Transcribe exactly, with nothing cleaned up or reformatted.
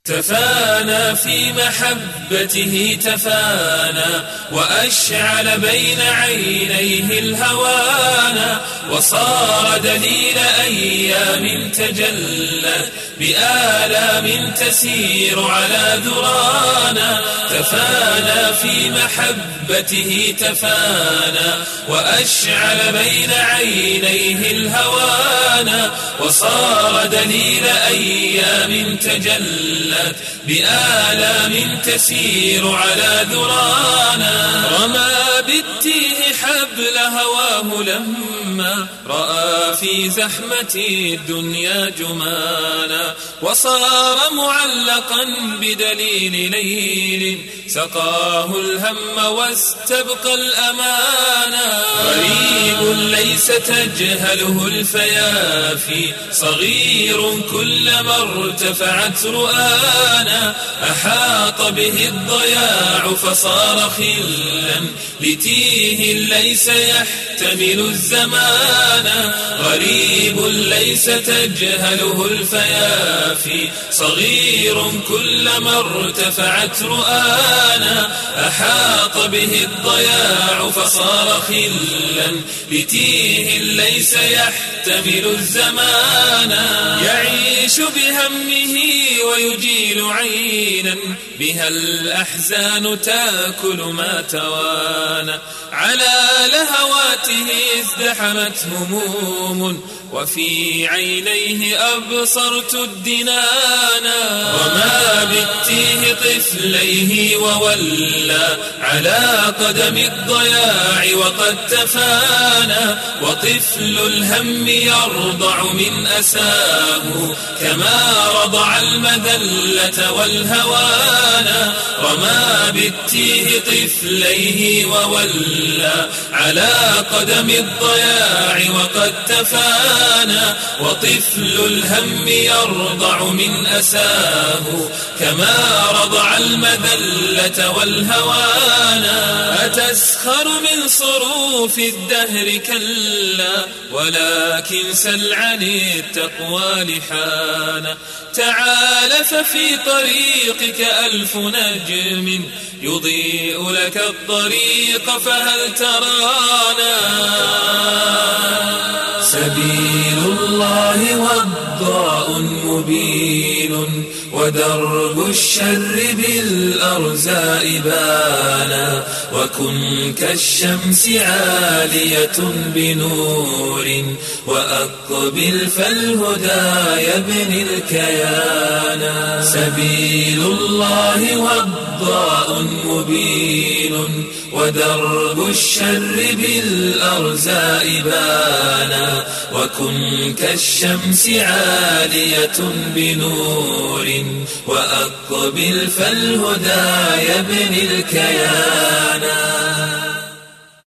تفانى في محبته تفانى وأشعل بين عينيه الهوانا وصار دليل أيام تجلت بآلام تسير على ذرانا. تفانى في محبته تفانى وأشعل بين عينيه الهوانا وصار دليل أيام تجلت بآلام تسير على ذرانا. رمى بالتيه حبل هواه لما رأى في زحمة الدنيا جمانا وصار معلقا بدليل ليل سقاه الهم واستبقى الأمانا. غريب ليس تجهله الفيافي صغير كلما ارتفعت رؤانا أحاط به الضياع فصار خلا لتيه ليس يحتمل الزمان. غريب ليس تجهله الفيافي صغير كلما ارتفعت رؤانا أحاط به الضياع فصار خلا لتيه ليس يحتمل الزمان. يعيش بهمه ويجيل عينا بها الأحزان تأكل ما توانى. على لهواته ازدحمت هموم وفي عينيه أبصرت الدنانا. وما بالتيه طفليه وولى على قدم الضياع وقد تفانى. وطفل الهم يرضع من أساه كما رضع المذلة والهوانا. رمى بالتيه طفليه وولى على قدم الضياع وقد تفانى. وطفل الهم يرضع من أساه كما رضع المذلة والهوانا. أتسخر من صروف الدهر كلا ولكن سل عن التقوى لحانا. تعال ففي طريقك ألف نجم يضيء لك الطريق فهل ترانا. سبيل الله وضاء مبين ودرب الشر بالأرزاء بانا. وكن كالشمس عالية بنور وأقبل فالهدى يبني الكيانا. سبيل الله وضاء مبين ودرب الشر بالأرزاء بانا. وكن كالشمس عالية بنور وأقبل فالهدى يبني الكيانا.